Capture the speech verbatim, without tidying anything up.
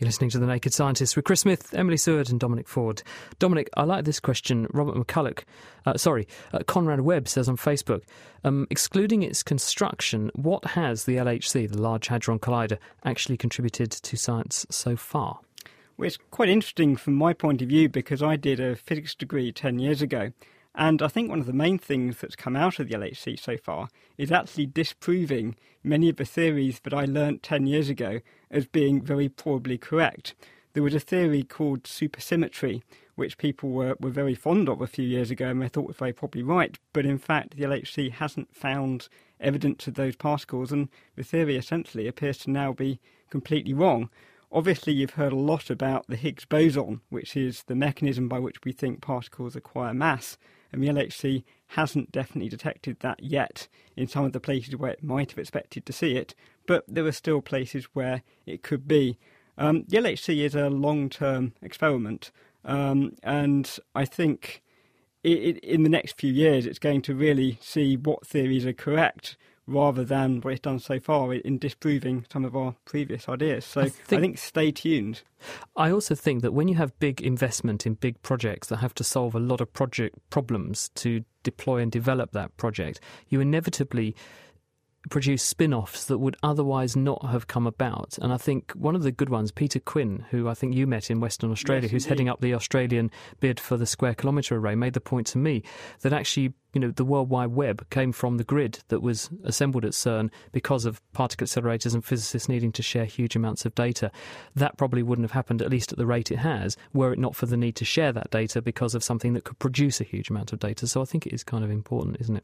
You're listening to The Naked Scientists with Chris Smith, Emily Seward and Dominic Ford. Dominic, I like this question. Robert McCulloch, uh, sorry, uh, Conrad Webb says on Facebook, um, excluding its construction, what has the L H C, the Large Hadron Collider, actually contributed to science so far? Well, it's quite interesting from my point of view because I did a physics degree ten years ago. And I think one of the main things that's come out of the L H C so far is actually disproving many of the theories that I learnt ten years ago as being very probably correct. There was a theory called supersymmetry, which people were, were very fond of a few years ago and they thought was very probably right. But in fact, the L H C hasn't found evidence of those particles, and the theory essentially appears to now be completely wrong. Obviously, you've heard a lot about the Higgs boson, which is the mechanism by which we think particles acquire mass. And the L H C hasn't definitely detected that yet in some of the places where it might have expected to see it, but there are still places where it could be. Um, the L H C is a long-term experiment, um, and I think it, it, in the next few years it's going to really see what theories are correct rather than what it's done so far in disproving some of our previous ideas. So I think, I think stay tuned. I also think that when you have big investment in big projects that have to solve a lot of project problems to deploy and develop that project, you inevitably produce spin-offs that would otherwise not have come about. And I think one of the good ones, Peter Quinn, who I think you met in Western Australia, yes, who's indeed. heading up the Australian bid for the Square Kilometre Array, made the point to me that actually, you know, the World Wide Web came from the grid that was assembled at CERN because of particle accelerators and physicists needing to share huge amounts of data. That probably wouldn't have happened, at least at the rate it has, were it not for the need to share that data because of something that could produce a huge amount of data. So I think it is kind of important, isn't it?